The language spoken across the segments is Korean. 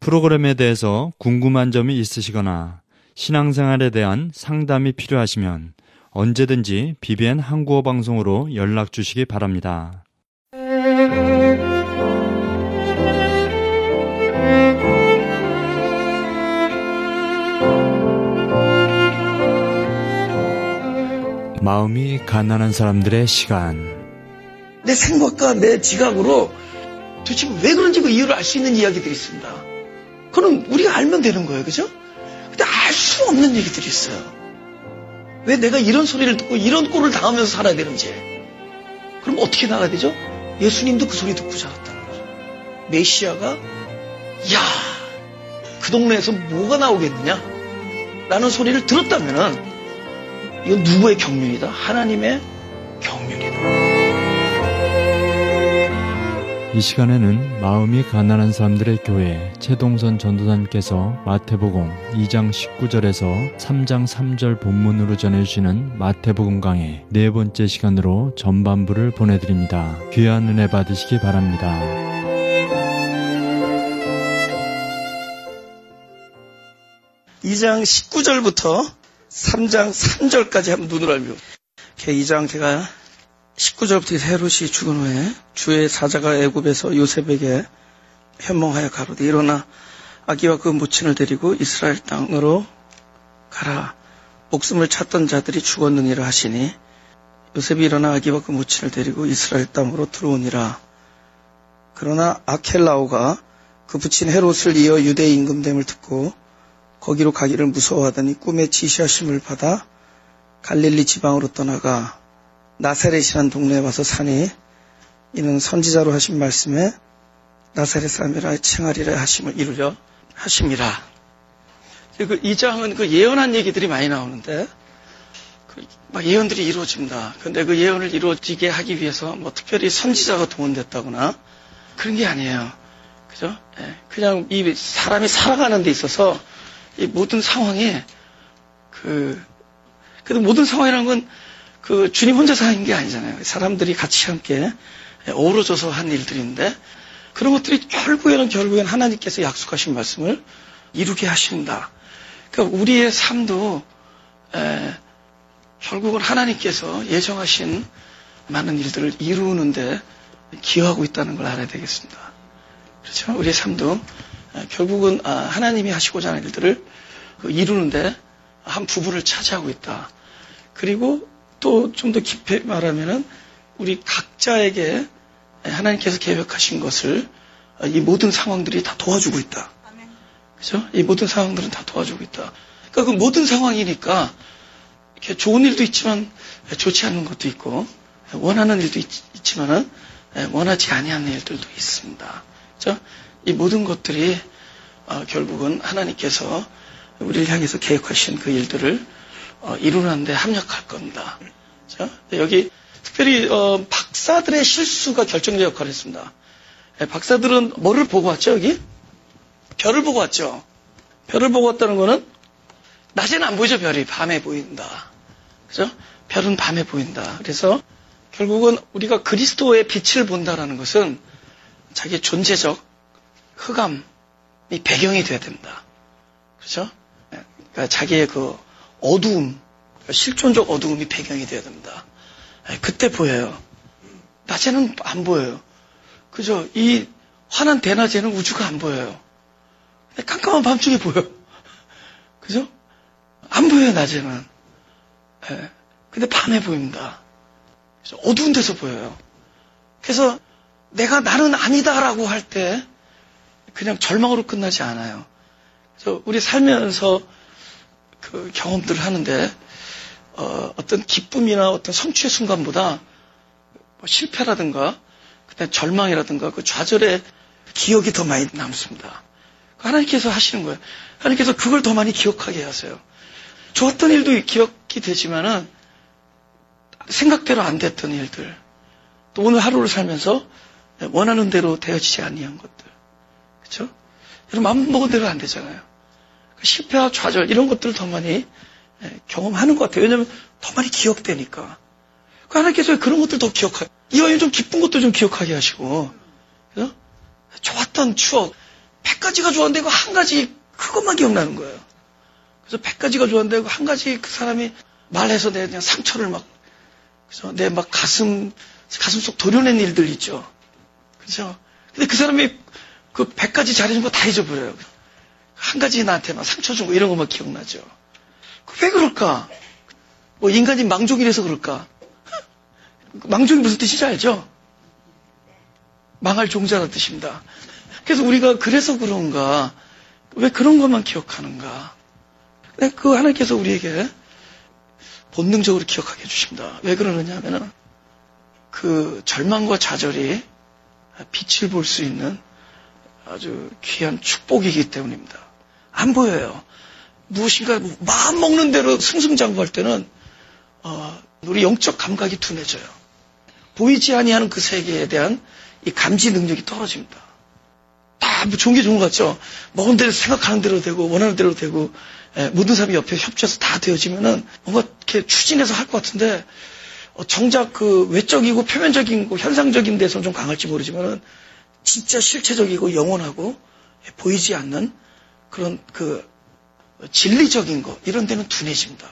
프로그램에 대해서 궁금한 점이 있으시거나 신앙생활에 대한 상담이 필요하시면 언제든지 BBN 한국어 방송으로 연락 주시기 바랍니다. 마음이 가난한 사람들의 시간. 내 생각과 내 지각으로 도대체 왜 그런지 그 이유를 알 수 있는 이야기들이 있습니다. 그건 우리가 알면 되는 거예요. 그죠? 근데 알 수 없는 얘기들이 있어요. 왜 내가 이런 소리를 듣고 이런 꼴을 당하면서 살아야 되는지. 그럼 어떻게 나가야 되죠? 예수님도 그 소리 듣고 자랐다는 거죠. 메시아가 야, 그 동네에서 뭐가 나오겠느냐? 라는 소리를 들었다면은 이건 누구의 경륜이다? 하나님의 경륜이다. 이 시간에는 마음이 가난한 사람들의 교회 최동선 전도사님께서 마태복음 2장 19절에서 3장 3절 본문으로 전해주시는 마태복음 강의 네 번째 시간으로 전반부를 보내드립니다. 귀한 은혜 받으시기 바랍니다. 이 장 19절부터 3장 3절까지 한번 눈을 알면 2장 제가 19절부터 헤롯이 죽은 후에 주의 사자가 애굽에서 요셉에게 현몽하여 가로되 일어나 아기와 그母친을 데리고 이스라엘 땅으로 가라. 목숨을 찾던 자들이 죽었느니라 하시니 요셉이 일어나 아기와 그母친을 데리고 이스라엘 땅으로 들어오니라. 그러나 아켈라오가 그 부친 헤롯을 이어 유대 임금됨을 듣고 거기로 가기를 무서워하더니 꿈에 지시하심을 받아 갈릴리 지방으로 떠나가 나사렛이라는 동네에 와서 사니 이는 선지자로 하신 말씀에 나사렛 사람이라 칭하리라 하심을 이루려 하심이라. 이 장은 그 예언한 얘기들이 많이 나오는데 막 예언들이 이루어집니다. 그런데 그 예언을 이루어지게 하기 위해서 뭐 특별히 선지자가 동원됐다거나 그런 게 아니에요. 그죠? 그냥 이 사람이 살아가는 데 있어서 이 모든 상황이 그래도 모든 상황이라는 건 그 주님 혼자서 하는 게 아니잖아요. 사람들이 같이 함께 어우러져서 한 일들인데 그런 것들이 결국에는 하나님께서 약속하신 말씀을 이루게 하신다. 그러니까 우리의 삶도 결국은 하나님께서 예정하신 많은 일들을 이루는데 기여하고 있다는 걸 알아야 되겠습니다. 그렇죠? 우리의 삶도 결국은 하나님이 하시고자 하는 일들을 이루는데 한 부분을 차지하고 있다. 그리고 또 좀 더 깊이 말하면은 우리 각자에게 하나님께서 계획하신 것을 이 모든 상황들이 다 도와주고 있다. 그죠? 이 모든 상황들은 다 도와주고 있다. 그러니까 그 모든 상황이니까 이렇게 좋은 일도 있지만 좋지 않은 것도 있고 원하는 일도 있지만은 원하지 아니하는 일들도 있습니다. 그죠? 이 모든 것들이 결국은 하나님께서 우리를 향해서 계획하신 그 일들을 이루는데 합력할 겁니다. 그렇죠? 여기 특별히 박사들의 실수가 결정적 역할을 했습니다. 박사들은 뭐를 보고 왔죠? 여기? 별을 보고 왔죠. 별을 보고 왔다는 거는 낮에는 안 보이죠. 별이 밤에 보인다. 그죠? 별은 밤에 보인다. 그래서 결국은 우리가 그리스도의 빛을 본다라는 것은 자기의 존재적 흑암이 배경이 돼야 된다. 그렇죠? 그러니까 자기의 그 어두움, 실존적 어두움이 배경이 돼야 됩니다. 그때 보여요. 낮에는 안 보여요. 그죠? 이 환한 대낮에는 우주가 안 보여요. 깜깜한 밤중에 보여요. 그죠? 안 보여요, 낮에는. 근데 밤에 보입니다. 그죠? 어두운 데서 보여요. 그래서 내가 나는 아니다라고 할 때 그냥 절망으로 끝나지 않아요. 그래서 우리 살면서 그 경험들을 하는데 어떤 기쁨이나 어떤 성취의 순간보다 뭐 실패라든가 그다음 절망이라든가 그 좌절의 기억이 더 많이 남습니다. 하나님께서 하시는 거예요. 하나님께서 그걸 더 많이 기억하게 하세요. 좋았던 일도 기억이 되지만은 생각대로 안 됐던 일들, 또 오늘 하루를 살면서 원하는 대로 되어지지 아니한 것들, 그렇죠? 여러분 마음 먹은 대로 안 되잖아요. 실패와 좌절 이런 것들을 더 많이 경험하는 것 같아요. 왜냐하면 더 많이 기억되니까. 하나님께서 그런 것들 더 이왕이면 좀 기쁜 것도 좀 기억하게 하시고, 그죠? 좋았던 추억, 100가지가 좋았는데 그 한 가지 그것만 기억나는 거예요. 그래서 100가지가 좋았는데 그 한 가지 그 사람이 말해서 내 그냥 상처를 막, 그래서 내 막 가슴 속 도려낸 일들 있죠. 그렇죠? 근데 그 사람이 그 100가지 잘해준 거 다 잊어버려요. 한 가지 나한테 막 상처 준 거 이런 것만 기억나죠. 왜 그럴까? 뭐 인간이 망족이라서 그럴까? 망족이 무슨 뜻인지 알죠? 망할 종자라는 뜻입니다. 그래서 우리가 그래서 그런가? 왜 그런 것만 기억하는가? 근데 그 하나님께서 우리에게 본능적으로 기억하게 해주십니다. 왜 그러느냐 하면은 그 절망과 좌절이 빛을 볼 수 있는 아주 귀한 축복이기 때문입니다. 안 보여요. 무엇인가 마음 먹는 대로 승승장구할 때는 우리 영적 감각이 둔해져요. 보이지 아니하는 그 세계에 대한 이 감지 능력이 떨어집니다. 다 뭐 좋은 게 좋은 것 같죠? 먹은 대로 생각하는 대로 되고 원하는 대로 되고 모든 사람이 옆에 협조해서 다 되어지면은 뭔가 이렇게 추진해서 할 것 같은데 정작 그 외적이고 표면적인 거 현상적인 데서는 좀 강할지 모르지만은 진짜 실체적이고 영원하고 보이지 않는 그런 그 진리적인 거 이런 데는 둔해집니다.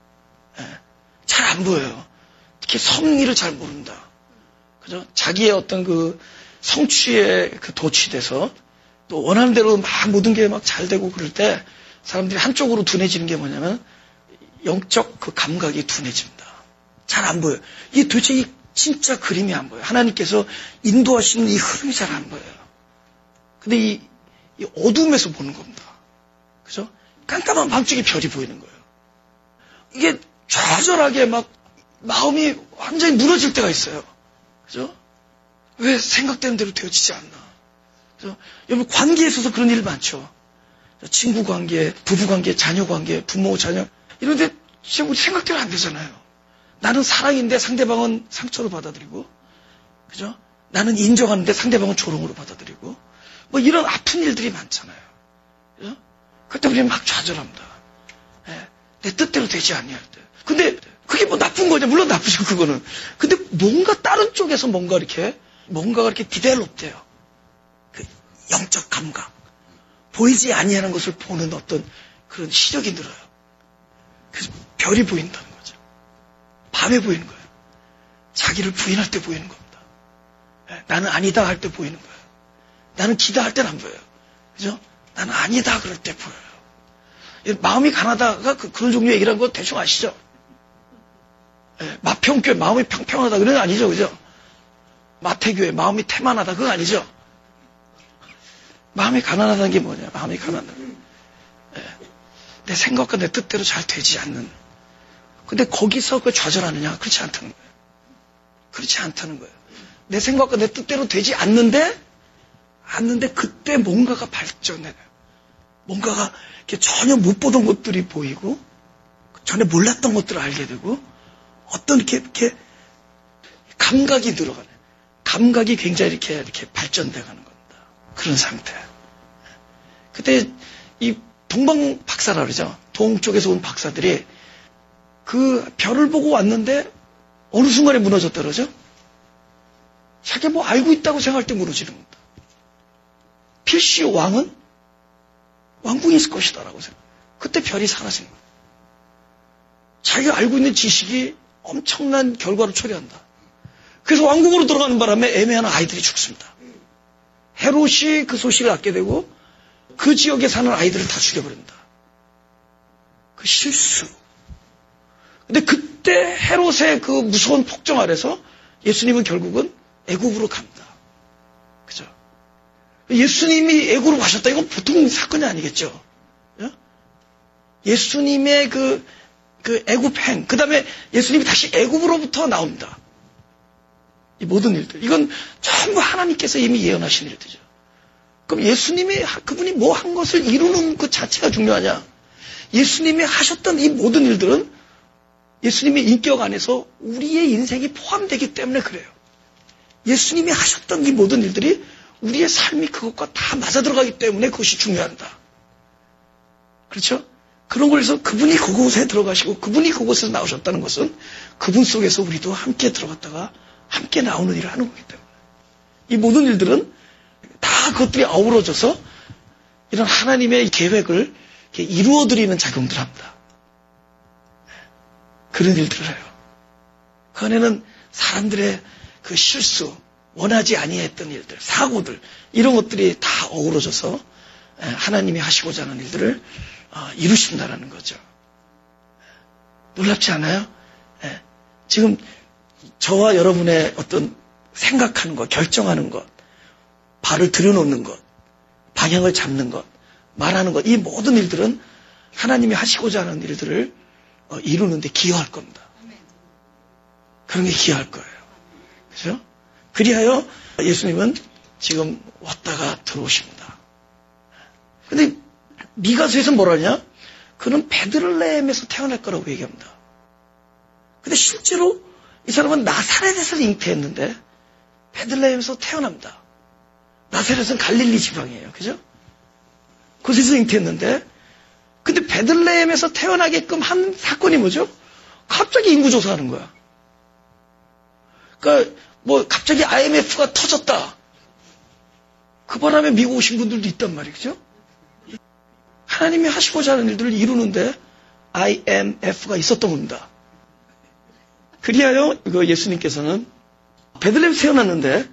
잘 안 보여요. 특히 섭리를 잘 모른다. 그죠? 자기의 어떤 그 성취에 그 도취돼서 또 원하는 대로 막 모든 게 막 잘 되고 그럴 때 사람들이 한쪽으로 둔해지는 게 뭐냐면 영적 그 감각이 둔해집니다. 잘 안 보여요. 이게 도대체 이 진짜 그림이 안 보여요. 하나님께서 인도하시는 이 흐름이 잘 안 보여요. 근데 이 어둠에서 보는 겁니다. 그죠? 깜깜한 밤중에 별이 보이는 거예요. 이게 좌절하게 막 마음이 완전히 무너질 때가 있어요. 그죠? 왜 생각되는 대로 되어지지 않나. 그죠? 여러분 관계에 있어서 그런 일 많죠. 친구 관계, 부부 관계, 자녀 관계, 부모, 자녀 이런데 진짜 우리 생각대로 안 되잖아요. 나는 사랑인데 상대방은 상처로 받아들이고, 그죠? 나는 인정하는데 상대방은 조롱으로 받아들이고, 뭐 이런 아픈 일들이 많잖아요. 그죠? 그때 우리는 막 좌절합니다. 내 뜻대로 되지 아니할 때. 근데 그게 뭐 나쁜 거냐? 물론 나쁘죠, 그거는. 근데 뭔가 다른 쪽에서 뭔가가 이렇게 디벨롭 돼요. 그 영적 감각. 보이지 아니하는 것을 보는 어떤 그런 시력이 늘어요. 그래서 별이 보인다는 거죠. 밤에 보이는 거예요. 자기를 부인할 때 보이는 겁니다. 나는 아니다 할 때 보이는 거예요. 나는 기다 할 때는 안 보여요. 그죠? 나는 아니다 그럴 때 보여요. 마음이 가난하다가 그런 종류의 얘기라는 거 대충 아시죠? 마평교회 마음이 평평하다 그런 거 아니죠, 그죠? 마태교회 마음이 태만하다 그거 아니죠? 마음이 가난하다는 게 뭐냐? 마음이 가난하다. 내 생각과 내 뜻대로 잘 되지 않는. 근데 거기서 그 좌절하느냐? 그렇지 않다는 거예요. 그렇지 않다는 거예요. 내 생각과 내 뜻대로 되지 않는데 그때 뭔가가 발전해요. 뭔가가 이렇게 전혀 못 보던 것들이 보이고 전에 몰랐던 것들을 알게 되고 어떤 이렇게 감각이 늘어가네. 감각이 굉장히 이렇게 발전돼 가는 겁니다. 그런 상태. 그때 이 동방 박사라 그러죠. 동쪽에서 온 박사들이 그 별을 보고 왔는데 어느 순간에 무너졌다 그러죠. 자기 뭐 알고 있다고 생각할 때 무너지는 겁니다. 필시 왕은 왕궁이 있을 것이다라고 생각. 그때 별이 사라진 거예요. 자기가 알고 있는 지식이 엄청난 결과를 초래한다. 그래서 왕궁으로 들어가는 바람에 애매한 아이들이 죽습니다. 헤롯이 그 소식을 얻게 되고 그 지역에 사는 아이들을 다 죽여버립니다. 그 실수. 근데 그때 헤롯의 그 무서운 폭정 아래서 예수님은 결국은 애국으로 갑니다. 그죠? 예수님이 애국으로 가셨다. 이건 보통 사건이 아니겠죠. 예수님의 그 애굽행, 그 다음에 예수님이 다시 애굽으로부터 나옵니다. 이 모든 일들. 이건 전부 하나님께서 이미 예언하신 일들이죠. 그럼 예수님이, 그분이 뭐 한 것을 이루는 그 자체가 중요하냐? 예수님이 하셨던 이 모든 일들은 예수님의 인격 안에서 우리의 인생이 포함되기 때문에 그래요. 예수님이 하셨던 이 모든 일들이 우리의 삶이 그것과 다 맞아 들어가기 때문에 그것이 중요하다. 그렇죠? 그런 걸 해서 그분이 그곳에 들어가시고 그분이 그곳에서 나오셨다는 것은 그분 속에서 우리도 함께 들어갔다가 함께 나오는 일을 하는 거기 때문에 이 모든 일들은 다 그것들이 어우러져서 이런 하나님의 계획을 이루어드리는 작용들을 합니다. 그런 일들을 해요. 그 안에는 사람들의 그 실수, 원하지 아니했던 일들, 사고들, 이런 것들이 다 어우러져서 하나님이 하시고자 하는 일들을 이루신다는 거죠. 놀랍지 않아요? 지금 저와 여러분의 어떤 생각하는 것, 결정하는 것, 발을 들여놓는 것, 방향을 잡는 것, 말하는 것, 이 모든 일들은 하나님이 하시고자 하는 일들을 이루는데 기여할 겁니다. 그런 게 기여할 거예요. 그죠? 그리하여 예수님은 지금 왔다가 들어오십니다. 근데 미가서에서 뭐라 하냐? 그는 베들레헴에서 태어날 거라고 얘기합니다. 근데 실제로 이 사람은 나사렛에서 잉태했는데 베들레헴에서 태어납니다. 나사렛은 갈릴리 지방이에요. 그죠? 그곳에서 잉태했는데 근데 베들레헴에서 태어나게끔 한 사건이 뭐죠? 갑자기 인구조사하는 거야. 그러니까 뭐 갑자기 IMF가 터졌다. 그 바람에 미국 오신 분들도 있단 말이죠. 하나님이 하시고자 하는 일들을 이루는데 IMF가 있었던 겁니다. 그리하여 예수님께서는 베들레헴에서 태어났는데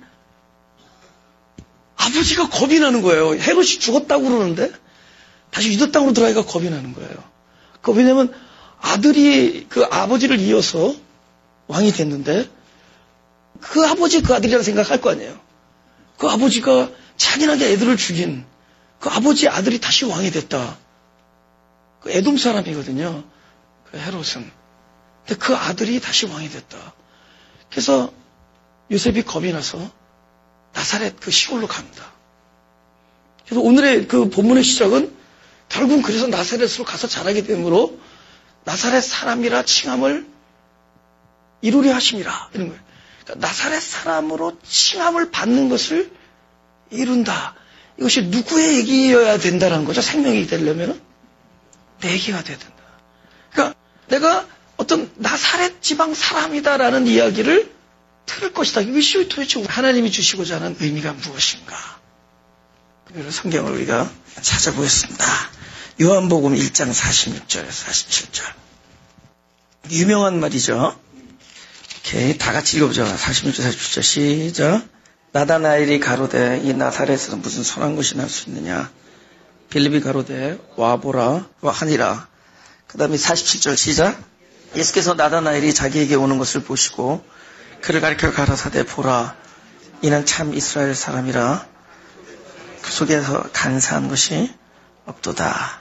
아버지가 겁이 나는 거예요. 헤롯이 죽었다고 그러는데 다시 유다 땅으로 들어가기가 겁이 나는 거예요. 왜냐하면 아들이 그 아버지를 이어서 왕이 됐는데 그 아버지 그 아들이라고 생각할 거 아니에요. 그 아버지가 잔인하게 애들을 죽인 그 아버지의 아들이 다시 왕이 됐다. 그 에돔 사람이거든요. 그 헤롯은. 근데 그 아들이 다시 왕이 됐다. 그래서 요셉이 겁이 나서 나사렛 그 시골로 갑니다. 그래서 오늘의 그 본문의 시작은 결국은 그래서 나사렛으로 가서 자라게 되므로 나사렛 사람이라 칭함을 이루려 하심이라 이런 거예요. 그러니까 나사렛 사람으로 칭함을 받는 것을 이룬다. 이것이 누구의 얘기여야 된다는 거죠. 생명이 되려면 내 얘기가 돼야 된다. 그러니까 내가 어떤 나사렛 지방 사람이다라는 이야기를 들을 것이다. 이것이 도대체 하나님이 주시고자 하는 의미가 무엇인가? 그래서 성경을 우리가 찾아보겠습니다. 요한복음 1장 46절에서 47절. 유명한 말이죠. 오케이, 다 같이 읽어보죠. 46절, 47절 시작. 나다나엘이 가로되 이 나사렛에서 무슨 선한 것이 날 수 있느냐. 빌립이 가로되 와보라 하니라. 그 다음에 47절 시작. 예수께서 나다나엘이 자기에게 오는 것을 보시고 그를 가리켜 가라사대 보라 이는 참 이스라엘 사람이라 그 속에서 간사한 것이 없도다.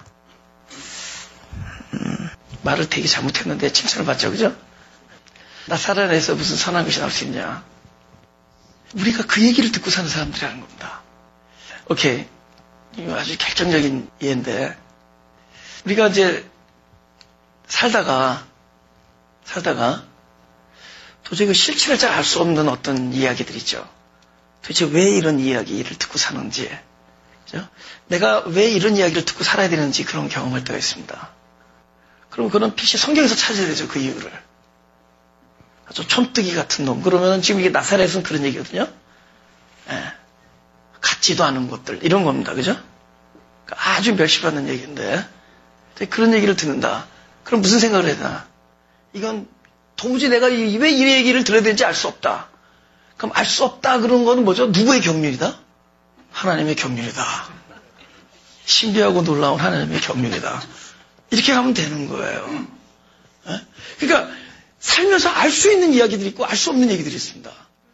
말을 되게 잘못했는데 칭찬을 받죠. 그죠? 나사렛에서 무슨 선한 것이 나올 수 있냐. 우리가 그 얘기를 듣고 사는 사람들이라는 겁니다. 오케이. 이거 아주 결정적인 예인데 우리가 이제 살다가 도저히 그 실체를 잘 알 수 없는 어떤 이야기들 있죠. 도대체 왜 이런 이야기를 듣고 사는지, 그죠? 내가 왜 이런 이야기를 듣고 살아야 되는지 그런 경험할 때가 있습니다. 그럼 그런 필시 성경에서 찾아야 되죠, 그 이유를. 아주 촌뜨기 같은 놈. 그러면 지금 이게 나사렛은 그런 얘기거든요. 같지도 않은 것들, 이런 겁니다, 그죠? 아주 멸시받는 얘기인데, 그런 얘기를 듣는다. 그럼 무슨 생각을 해야 되나? 이건 도무지 내가 왜 이 얘기를 들어야 되는지 알 수 없다. 그럼 알 수 없다 그런 거는 뭐죠? 누구의 경륜이다? 하나님의 경륜이다. 신비하고 놀라운 하나님의 경륜이다. 이렇게 가면 되는 거예요. 그러니까 살면서 알 수 있는 이야기들이 있고 알 수 없는 얘기들이 있습니다.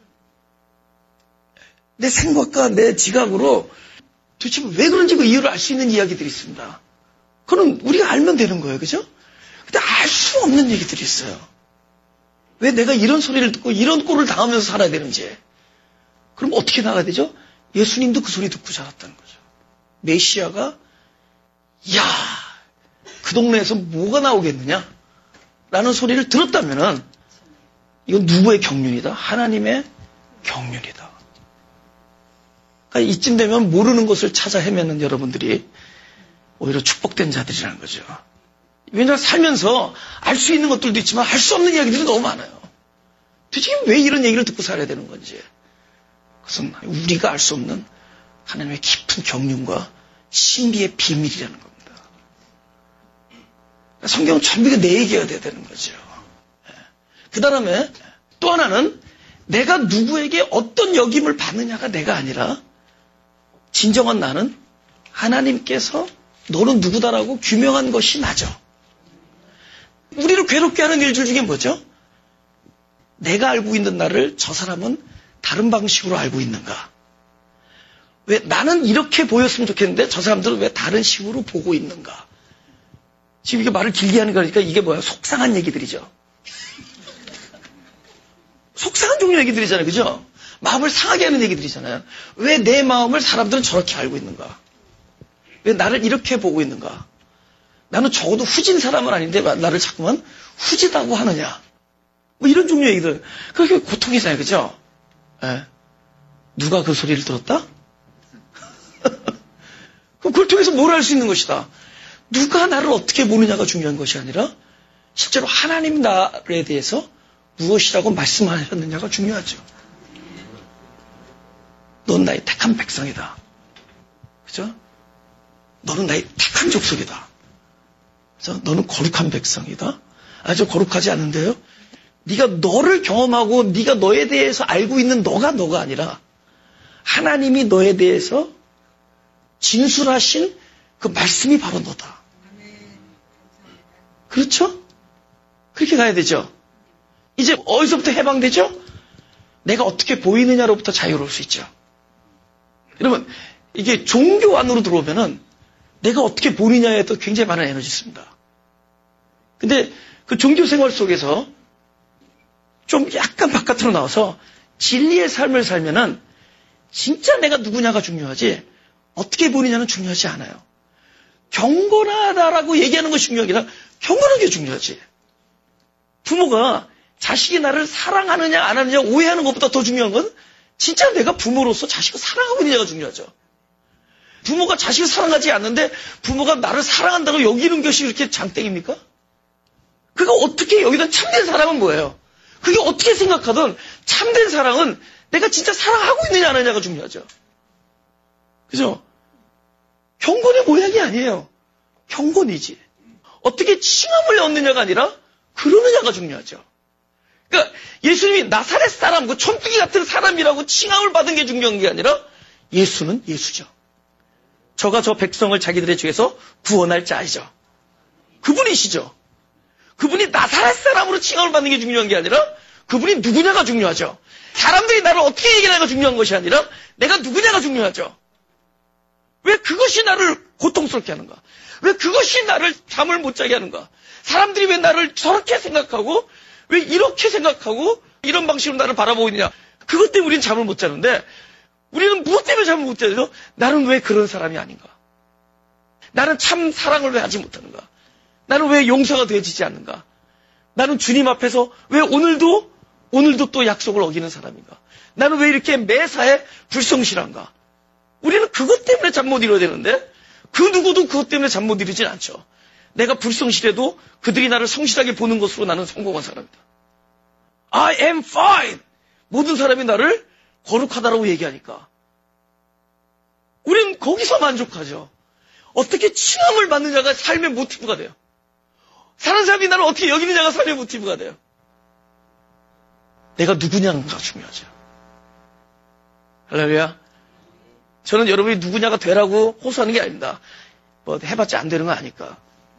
내 생각과 내 지각으로 도대체 왜 그런지 그 이유를 알 수 있는 이야기들이 있습니다. 그럼 우리가 알면 되는 거예요. 그죠? 근데 알 수 없는 얘기들이 있어요. 왜 내가 이런 소리를 듣고 이런 꼴을 당하면서 살아야 되는지. 그럼 어떻게 나가야 되죠? 예수님도 그 소리 듣고 자랐다는 거죠. 메시아가 야, 그 동네에서 뭐가 나오겠느냐? 라는 소리를 들었다면은 이건 누구의 경륜이다? 하나님의 경륜이다. 그러니까 이쯤 되면 모르는 것을 찾아 헤매는 여러분들이 오히려 축복된 자들이라는 거죠. 왜냐하면 살면서 알 수 있는 것들도 있지만 알 수 없는 이야기들이 너무 많아요. 도대체 왜 이런 얘기를 듣고 살아야 되는 건지. 그것은 우리가 알 수 없는 하나님의 깊은 경륜과 신비의 비밀이라는 겁니다. 성경은 전부 내 얘기가 돼야 되는 거죠. 그 다음에 또 하나는 내가 누구에게 어떤 역임을 받느냐가 내가 아니라 진정한 나는 하나님께서 너는 누구다라고 규명한 것이 나죠. 우리를 괴롭게 하는 일들 중에 뭐죠? 내가 알고 있는 나를 저 사람은 다른 방식으로 알고 있는가? 왜 나는 이렇게 보였으면 좋겠는데 저 사람들은 왜 다른 식으로 보고 있는가? 지금 이게 말을 길게 하는 거니까 이게 뭐야? 속상한 얘기들이죠. 속상한 종류 얘기들이잖아요. 그죠? 마음을 상하게 하는 얘기들이잖아요. 왜 내 마음을 사람들은 저렇게 알고 있는가? 왜 나를 이렇게 보고 있는가? 나는 적어도 후진 사람은 아닌데 나를 자꾸만 후지다고 하느냐? 뭐 이런 종류의 얘기들. 그게 고통이잖아요. 그죠? 예. 누가 그 소리를 들었다? 그럼 그걸 통해서 뭘 할 수 있는 것이다? 누가 나를 어떻게 보느냐가 중요한 것이 아니라 실제로 하나님 나에 대해서 무엇이라고 말씀하셨느냐가 중요하죠. 넌 나의 택한 백성이다. 그죠? 너는 나의 택한 족속이다. 그죠? 너는 거룩한 백성이다. 아주 거룩하지 않은데요. 네가 너를 경험하고 네가 너에 대해서 알고 있는 너가 아니라 하나님이 너에 대해서 진술하신 그 말씀이 바로 너다. 그렇죠? 그렇게 가야 되죠. 이제 어디서부터 해방되죠? 내가 어떻게 보이느냐로부터 자유로울 수 있죠. 여러분, 이게 종교 안으로 들어오면은 내가 어떻게 보느냐에 또 굉장히 많은 에너지 씁니다. 근데 그 종교 생활 속에서 좀 약간 바깥으로 나와서 진리의 삶을 살면은 진짜 내가 누구냐가 중요하지 어떻게 보느냐는 중요하지 않아요. 경건하다라고 얘기하는 것이 중요한 게 아니라 경건한 게 중요하지. 부모가 자식이 나를 사랑하느냐 안 하느냐 오해하는 것보다 더 중요한 건 진짜 내가 부모로서 자식을 사랑하고 있느냐가 중요하죠. 부모가 자식을 사랑하지 않는데 부모가 나를 사랑한다고 여기는 것이 그렇게 장땡입니까? 그가 어떻게 여기다 참된 사랑은 뭐예요? 그게 어떻게 생각하든 참된 사랑은 내가 진짜 사랑하고 있느냐 안 하느냐가 중요하죠. 그죠? 경건의 모양이 아니에요. 경건이지. 어떻게 칭함을 얻느냐가 아니라 그러느냐가 중요하죠. 그러니까 예수님이 나사렛 사람, 그 촌뜨기 같은 사람이라고 칭함을 받은 게 중요한 게 아니라 예수는 예수죠. 저가 저 백성을 자기들의 죄에서 구원할 자이죠. 그분이시죠. 그분이 나사렛 사람으로 칭함을 받는 게 중요한 게 아니라 그분이 누구냐가 중요하죠. 사람들이 나를 어떻게 얘기하냐가 중요한 것이 아니라 내가 누구냐가 중요하죠. 왜 그것이 나를 고통스럽게 하는가? 왜 그것이 나를 잠을 못 자게 하는가? 사람들이 왜 나를 저렇게 생각하고 왜 이렇게 생각하고 이런 방식으로 나를 바라보고 있느냐? 그것 때문에 우리는 잠을 못 자는데 우리는 무엇 때문에 잠을 못 자죠? 나는 왜 그런 사람이 아닌가? 나는 참 사랑을 왜 하지 못하는가? 나는 왜 용서가 되어지지 않는가? 나는 주님 앞에서 왜 오늘도 또 약속을 어기는 사람인가? 나는 왜 이렇게 매사에 불성실한가? 우리는 그것 때문에 잠 못 이뤄야 되는데 그 누구도 그것 때문에 잠 못 이루진 않죠. 내가 불성실해도 그들이 나를 성실하게 보는 것으로 나는 성공한 사람이다. I am fine. 모든 사람이 나를 거룩하다라고 얘기하니까 우리는 거기서 만족하죠. 어떻게 칭함을 받느냐가 삶의 모티브가 돼요. 사는 사람이 나를 어떻게 여기느냐가 삶의 모티브가 돼요. 내가 누구냐가 중요하죠. 할렐루야. 저는 여러분이 누구냐가 되라고 호소하는 게 아닙니다. 뭐 해봤자 안 되는 거 아니까.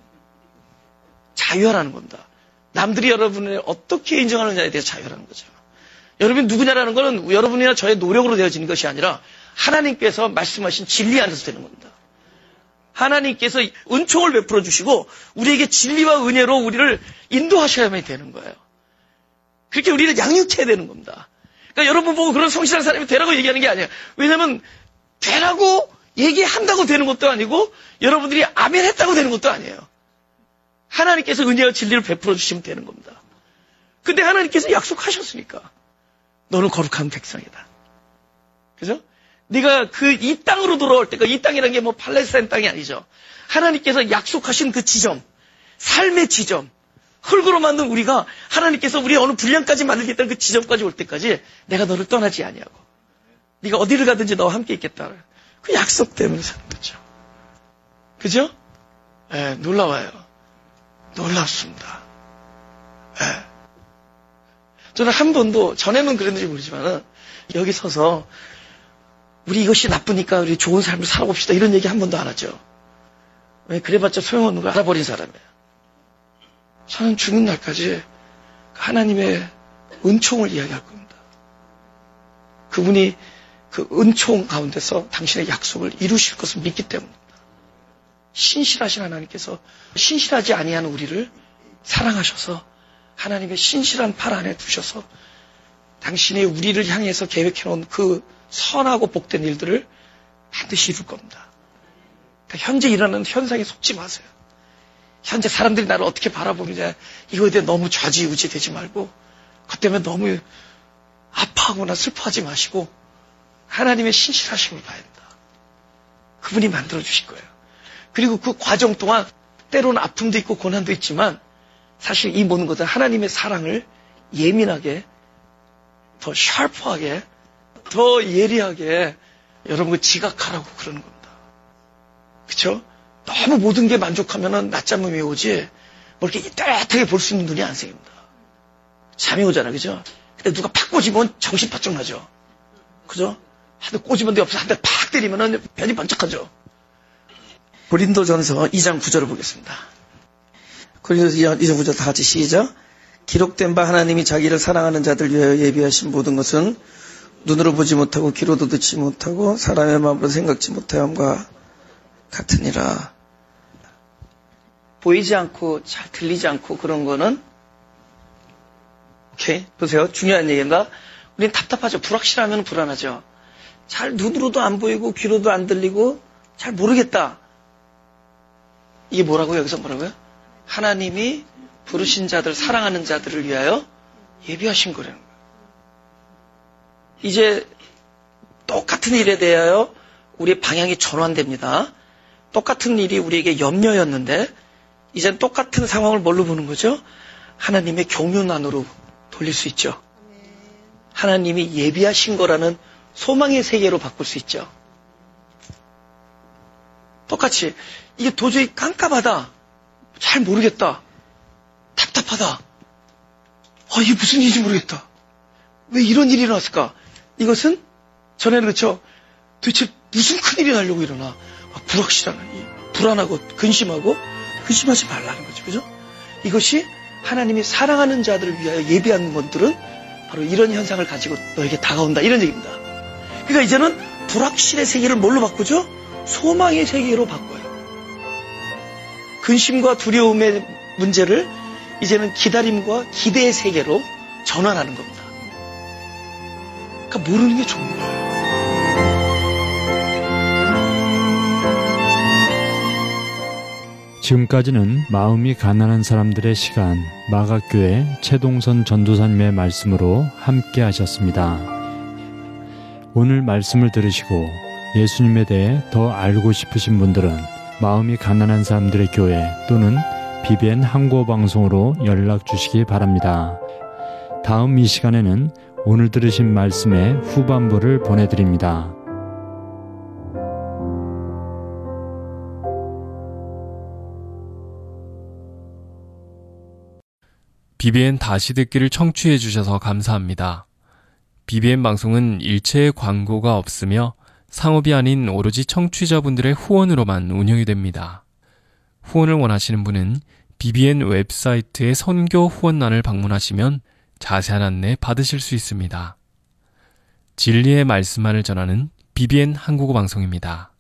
자유하라는 겁니다. 남들이 여러분을 어떻게 인정하느냐에 대해서 자유하라는 거죠. 여러분이 누구냐라는 것은 여러분이나 저의 노력으로 되어지는 것이 아니라 하나님께서 말씀하신 진리 안에서 되는 겁니다. 하나님께서 은총을 베풀어 주시고 우리에게 진리와 은혜로 우리를 인도하셔야만 되는 거예요. 그렇게 우리는 양육해야 되는 겁니다. 그러니까 여러분 보고 그런 성실한 사람이 되라고 얘기하는 게 아니에요. 왜냐하면 되라고 얘기한다고 되는 것도 아니고 여러분들이 아멘 했다고 되는 것도 아니에요. 하나님께서 은혜와 진리를 베풀어 주시면 되는 겁니다. 근데 하나님께서 약속하셨으니까 너는 거룩한 백성이다. 그죠? 네가 이 땅으로 돌아올 때가 이 땅이라는 게 뭐 팔레스타인 땅이 아니죠. 하나님께서 약속하신 그 지점, 삶의 지점, 흙으로 만든 우리가 하나님께서 우리 어느 분량까지 만들겠다는 그 지점까지 올 때까지 내가 너를 떠나지 아니하고 네가 어디를 가든지 너와 함께 있겠다. 그 약속 때문에 사는 거죠. 그죠? 예, 놀라워요. 놀랍습니다. 예. 저는 한 번도, 전에는 그랬는지 모르지만은, 여기 서서, 우리 이것이 나쁘니까 우리 좋은 삶을 살아봅시다. 이런 얘기 한 번도 안 하죠. 왜 그래봤자 소용없는 거 알아버린 사람이에요. 저는 죽는 날까지 하나님의 은총을 이야기할 겁니다. 그분이 그 은총 가운데서 당신의 약속을 이루실 것을 믿기 때문입니다. 신실하신 하나님께서 신실하지 아니하는 우리를 사랑하셔서 하나님의 신실한 팔 안에 두셔서 당신이 우리를 향해서 계획해놓은 그 선하고 복된 일들을 반드시 이룰 겁니다. 그러니까 현재 일어나는 현상에 속지 마세요. 현재 사람들이 나를 어떻게 바라보느냐 이거에 대해 너무 좌지우지 되지 말고 그것 때문에 너무 아파하거나 슬퍼하지 마시고 하나님의 신실하심을 봐야 된다. 그분이 만들어주실 거예요. 그리고 그 과정 동안 때로는 아픔도 있고 고난도 있지만 사실 이 모든 것은 하나님의 사랑을 예민하게 더 샤프하게 더 예리하게 여러분 지각하라고 그러는 겁니다. 그렇죠? 너무 모든 게 만족하면은 낮잠이 오지 뭐 이렇게 따뜻하게 볼 수 있는 눈이 안 생깁니다. 잠이 오잖아, 그죠? 근데 누가 팍 꽂으면 정신 바짝 나죠. 그죠? 한 대 꽂으면 돼 없어 한 대 팍 때리면은 변이 번쩍하죠. 고린도전서 2장 9절을 보겠습니다. 고린도전서 2장 9절 다 같이 시작. 기록된 바 하나님이 자기를 사랑하는 자들 위하여 예비하신 모든 것은 눈으로 보지 못하고 귀로도 듣지 못하고 사람의 마음으로 생각지 못하함과 같으니라. 보이지 않고 잘 들리지 않고 그런 거는 오케이 보세요. 중요한 얘기입니다. 우리는 답답하죠. 불확실하면 불안하죠. 잘 눈으로도 안 보이고 귀로도 안 들리고 잘 모르겠다. 이게 뭐라고요? 여기서 뭐라고요? 하나님이 부르신 자들, 사랑하는 자들을 위하여 예비하신 거라는 거예요. 이제 똑같은 일에 대하여 우리의 방향이 전환됩니다. 똑같은 일이 우리에게 염려였는데 이젠 똑같은 상황을 뭘로 보는 거죠? 하나님의 경륜안으로 돌릴 수 있죠. 하나님이 예비하신 거라는 소망의 세계로 바꿀 수 있죠. 똑같이 이게 도저히 깜깜하다. 잘 모르겠다. 답답하다. 이게 무슨 일인지 모르겠다. 왜 이런 일이 일어났을까? 이것은 전에는 그렇죠. 도대체 무슨 큰일이 나려고 일어나. 불확실한, 불안하고 근심하지 말라는 거죠. 그죠? 이것이 하나님이 사랑하는 자들을 위하여 예비한 것들은 바로 이런 현상을 가지고 너에게 다가온다. 이런 얘기입니다. 그러니까 이제는 불확실의 세계를 뭘로 바꾸죠? 소망의 세계로 바꿔요. 근심과 두려움의 문제를 이제는 기다림과 기대의 세계로 전환하는 겁니다. 그러니까 모르는 게 좋은 거예요. 지금까지는 마음이 가난한 사람들의 시간 마각교회 최동선 전도사님의 말씀으로 함께 하셨습니다. 오늘 말씀을 들으시고 예수님에 대해 더 알고 싶으신 분들은 마음이 가난한 사람들의 교회 또는 BBN 한국어 방송으로 연락 주시기 바랍니다. 다음 이 시간에는 오늘 들으신 말씀의 후반부를 보내드립니다. BBN 다시 듣기를 청취해 주셔서 감사합니다. BBN 방송은 일체의 광고가 없으며 상업이 아닌 오로지 청취자분들의 후원으로만 운영이 됩니다. 후원을 원하시는 분은 BBN 웹사이트의 선교 후원란을 방문하시면 자세한 안내 받으실 수 있습니다. 진리의 말씀만을 전하는 BBN 한국어 방송입니다.